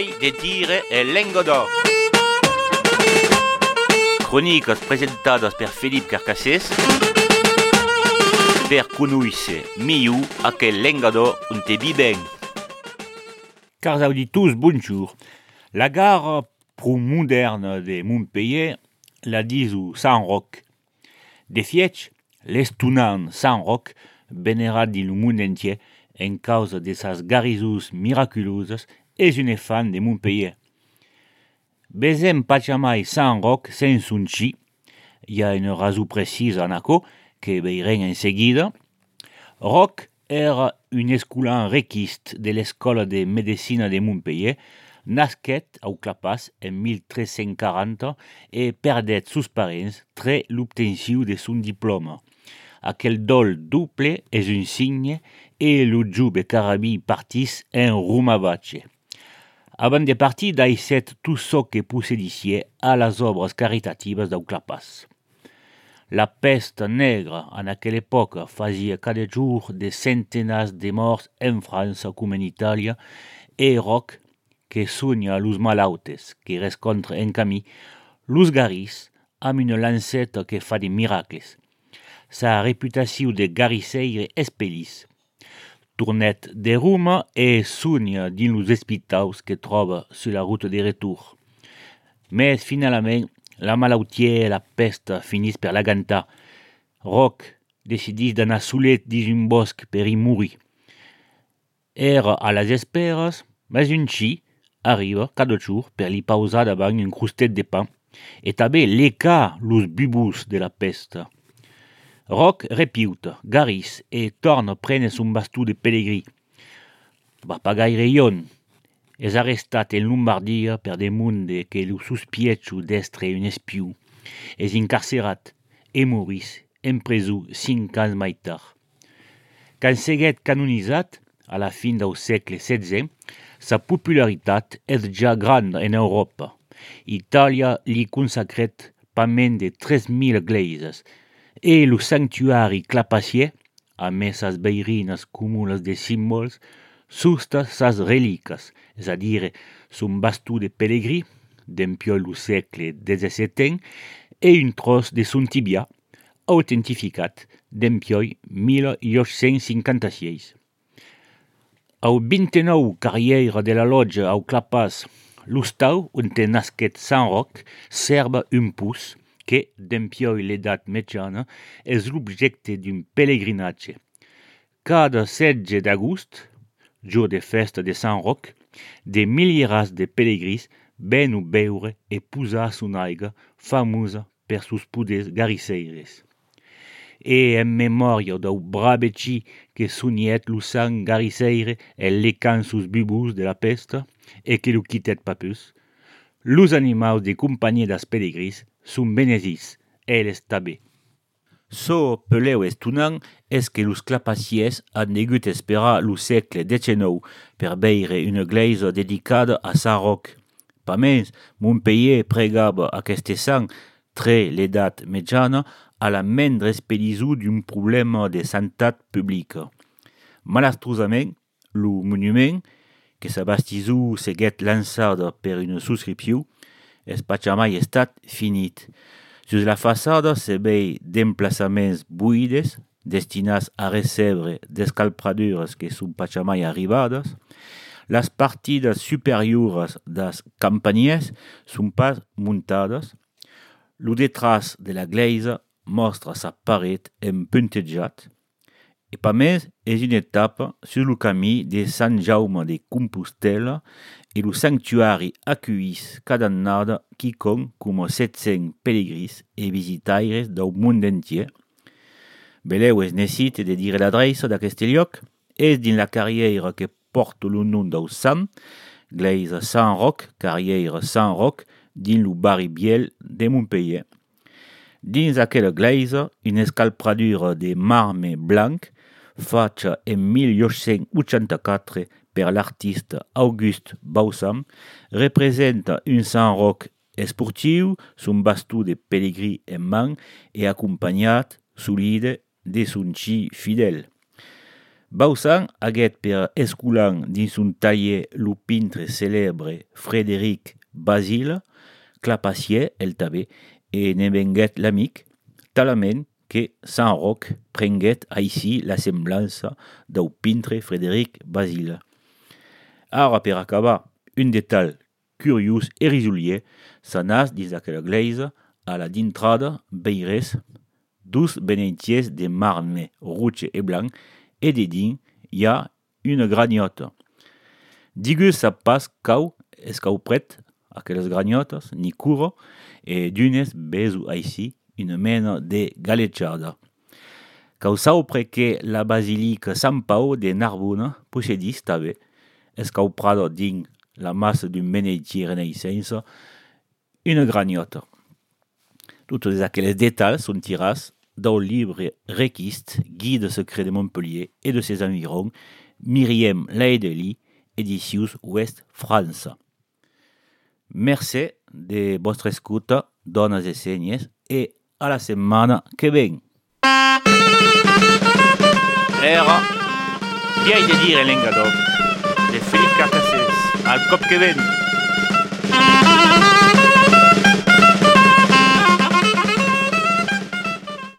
Pachamay de Tire e Lengodò. Croniques presentadas per Felipe Carcassés per conoscere meglio aquel Lengodò on te biben. Cars auditors, bonjour. La gare pro moderne de Montpellier la disu Sant Roc. De fietch, l'estunan Sant Roc venerat din lo mund entier en causa de sas garisus miraculoses és un fan de Montpellier. Besem Pachamay Sant Roc sens un chi, hi ha una raison precisa en aco, que veirem en seguida. Roc era un escolan requist de l'escola de medicina de Montpellier, nasquet au Clapas en 1340 e perdet sus parents tre l'obtenció de son diploma. Aquel dol double és un signe e lo jube carabí partis en Rumabache. Avant de partir d'aixet tout so que possédissier a las obres caritatives d'au Clapas. La peste negra en aquella època fasia cada jour de centenas de morts en França com en Itàlia e Roc, que sogna los malautes que rescontra en camí, los garis amb una lanceta que fa de miracles. Sa reputació de garisseire espellis. Tournet de Roma e sogna dins los espitaus que troba sur la route de retour. Mais finalment, la malaltia e la peste finís per l'agantar. Roc decidís d'anar solet dins un bosc per y morir. Era a las esperes, mas un chi arriba cada jour per li pausar davant un crustet de pain e també lecar los bubus de la peste. Roc repiuta, garis e torna prene son bastó de pelegrí. Va pas gaire ion. És arrestat en Lombardia per demunde que lo sospietxo d'estre un espiu. És incarcerat e morís en presó 5 ans mai tard. Quand seguet canonizat, a la fin del segle XVI, sa popularitat és ja gran en Europa. Itàlia li consacret pas men de 3.000 gleses e lo sanctuari clapacier, a més sas beirinas comunes de símbols, susta sas reliques, és a dire, son bastó de pelegrí, d'empiol lo segle XVII, e un tros de son tibia, autentificat d'empiol 1856. Au 29 carrière de la loggia au Clapas, l'ustau on te nasquet Sant Roc serba un pus que, d'empiol l'edat mitjana, és l'objecte d'un pelegrinatge. Cada 16 d'agost, jour de festa de Sant Roc, de milieras de pelegrins venu beure e posar son aiga famosa per sus poders garisseires. E en memòria del brave chi que sognet lo sang garisseire e lecant sus bubus de la pesta e que lo quitet pas pus, los animals de companyia das pelegrins son benesis e les tabé. So peleu estunant és que los clapaciers han degut esperar lo segle XIX per veire una gleisa dedicada a Sant Roc. Pa més, Montpellier pregava aquest sant tre l'edat mitjana a la mendre expedició d'un problema de santat publica. Malastrosament, lo monument, que sa bastissó seguet lançada per una subscripció, és Pachamay estat finit. Sus la façada se vei d'emplaçaments buides, destinats a recebre d'escalpradures que son Pachamay arribades. Las partidas superiores das campanies son pas muntades. Lo detrás de la gleisa mostra sa paret empuntejat. E pa més és una etapa sur lo camí de Sant Jaume de Compostela e lo sanctuari acuís cada annada quicon como 700 pelegrins e visitaires del mund entier. Beleu es necite de dire l'adreça d'aquest lloc, és din la carriera que porta lo nom del sant, gleisa Sant Roc, carriera Sant Roc, din lo barri biel de Montpellier. Dins aquella gleisa, una escalpradura de marme blanc, facha en 1884 per l'artista Auguste Bausam, representa un Sant Roc esportiu, son bastó de pelegrí en man e acompanyat solide de son chi fidel. Bausan haguet per esculan dins un taller lo pintre celebre Frédéric Basile, clapassier el tabé, e ne venguet l'amic, talament que Sant Roc prenguet aici la semblança d'au pintre Frédéric Basile. Ara per acabar, un detal curiós e risolier s'anàs dins aquela gleisa a la dintrada beires dus benentiers de marne rouge e blanc e de dins hi ha una granyota. Digus sap pas cau escau pret aqueles granyotes ni curo e d'unes besu aici una mena de galechada. Cau sau que la basilica Sant Pau de Narbona possedis també escau prada dins la massa d'un benentier renaissance una granyota. Tots aquells detalls són tirats d'un livre requist Guide secret de Montpellier et de ses environs, Myriam Laedeli, éditions Ouest France. Merci de vostra escuta, dones e senyes, e a la setmana que ven. Era vieille de dire Lengador, de Philippe Carcassès, al cop que ven.